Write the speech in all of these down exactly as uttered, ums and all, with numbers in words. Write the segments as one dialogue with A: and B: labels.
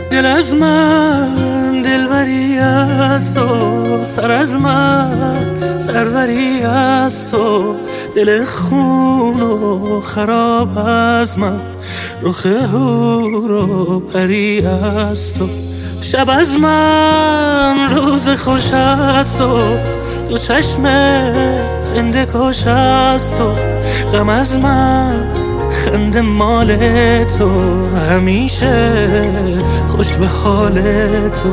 A: دل از من دلبری است و سر از من سروری است و دل خون و خراب از من رخ حور و پری است و شب از من روز خوش است و دو چشم زنده کش است و غم از من خنده مال تو همیشه خوش به حال تو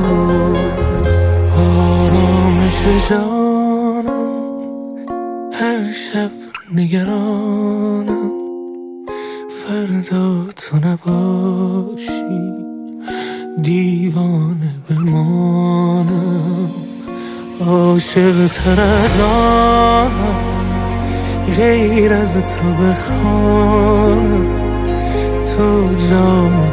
A: آرامش جانم هر شب نگرانم فردا تو نباشی دیوانه بمانم عاشق تر از آنم غیر از تو بخوانم تو جان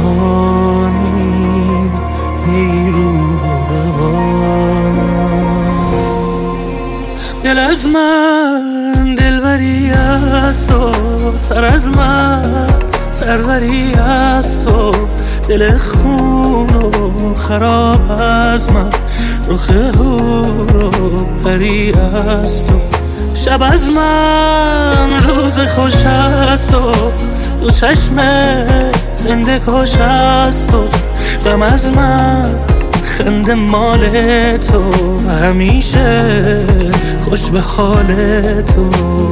A: جهانی ای روح و روانم دل از من دلبری است و سر از من سروری است و دل خون و خراب از من رخ حور و پری است و شب از من روز خوش است و دو چشم زنده کش است و غم از من خنده مال تو همیشه خوش به حال تو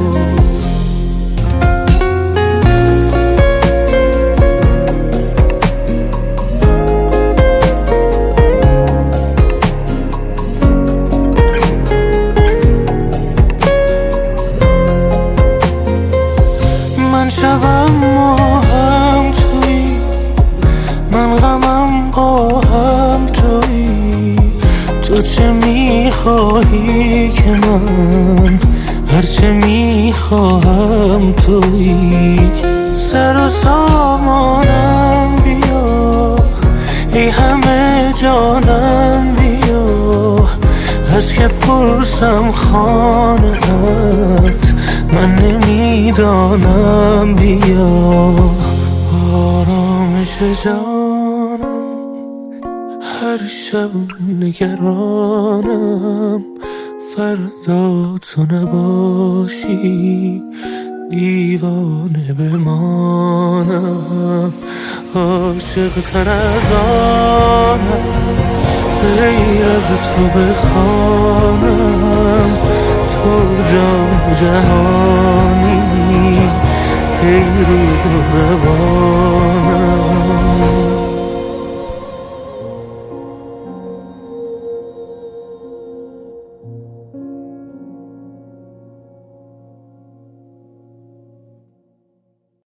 A: من شبم ماهم توی من غمم قاهم توی تو چه میخواهی که من هرچه میخواهم توی سر و سامانم بیا ای همه جانم بیا از که پرسم خانه‌ات من نمیدانم بیا آرامش جانم هر شب نگرانم فردا تو نباشی دیوانه بمانم عاشق تر از آنم غیر از تو بخوانم تو جان جهانی ای روح و روانم